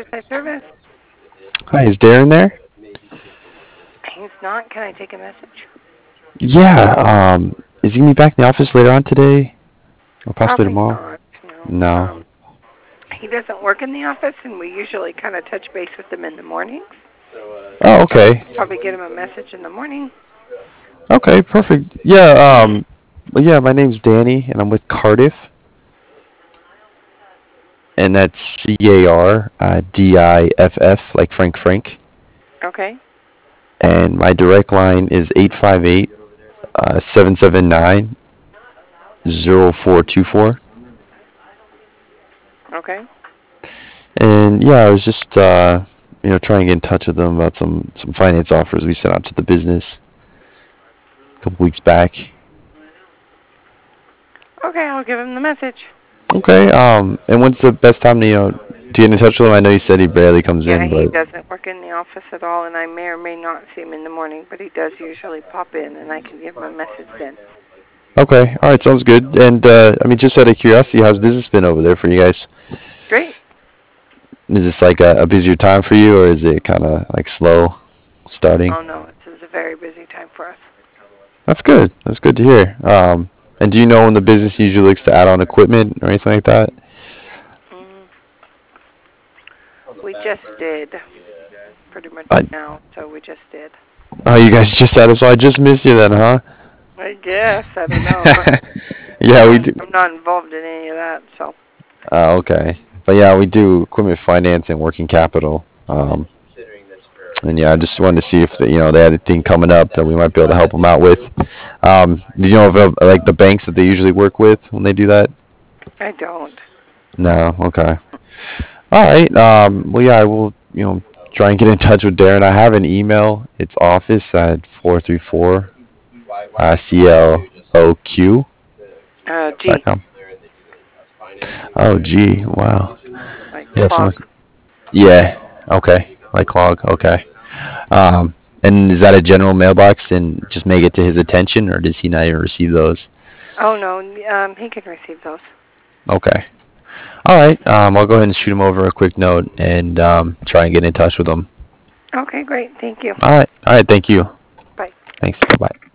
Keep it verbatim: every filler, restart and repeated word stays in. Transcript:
Exercise service. Hi, is Darren there? He's not. Can I take a message? Yeah, um, is he gonna be back in the office later on today? Or possibly Probably tomorrow? not. No. No. Um, he doesn't work in the office, and we usually kind of touch base with him in the mornings. Oh, So okay. probably get him a message in the morning. Okay, perfect. Yeah, um, well, yeah, my name's Danny, and I'm with Cardiff, and that's C A R uh, D I F F, like Frank Frank. Okay. And my direct line is eight five eight, seven seven nine, zero four two four. Okay. And yeah, I was just, uh, you know, trying to get in touch with them about some, some finance offers we sent out to the business a couple weeks back. Okay, I'll give him the message. Okay. Um, and when's the best time to you know to get in touch with him? I know you said he barely comes Yeah, in, he but doesn't work in the office at all, and I may or may not see him in the morning, but he does usually pop in, and I can give him a message then. okay. All right, sounds good. And uh, I mean, just out of curiosity, how's business been over there for you guys? Great. Is this like a, a busier time for you, or is it kind of like slow starting? Oh no, this is a very busy time for us. That's good. That's good to hear. Um, and do you know when the business usually looks to add on equipment or anything like that? Mm, we just did, pretty much I, now, so we just did. oh, you guys just satisfied? Just missed you then, huh? I guess, I don't know. Yeah, we I'm, do. I'm not involved in any of that, so. Uh, okay. But yeah, we do equipment finance and working capital. Um, and yeah, I just wanted to see if you know they had anything coming up that we might be able to help them out with. Um, do you know of uh, like the banks that they usually work with when they do that? I don't. No. Okay. All right. Um, well, yeah, I will. You know, try and get in touch with Darren. I have an email. It's office at four three four uh, C L O Q Uh, dot G, com. Oh, gee, wow. like Yeah, some. clog. Yeah. Okay. Like clog. Okay. Um, and is that a general mailbox and just make it to his attention, or does he not even receive those? Oh no, um, he can receive those. Okay. All right. Um, I'll go ahead and shoot him over a quick note and um, try and get in touch with him. Okay, great. Thank you. All right. All right. Thank you. Bye. Thanks. Bye bye.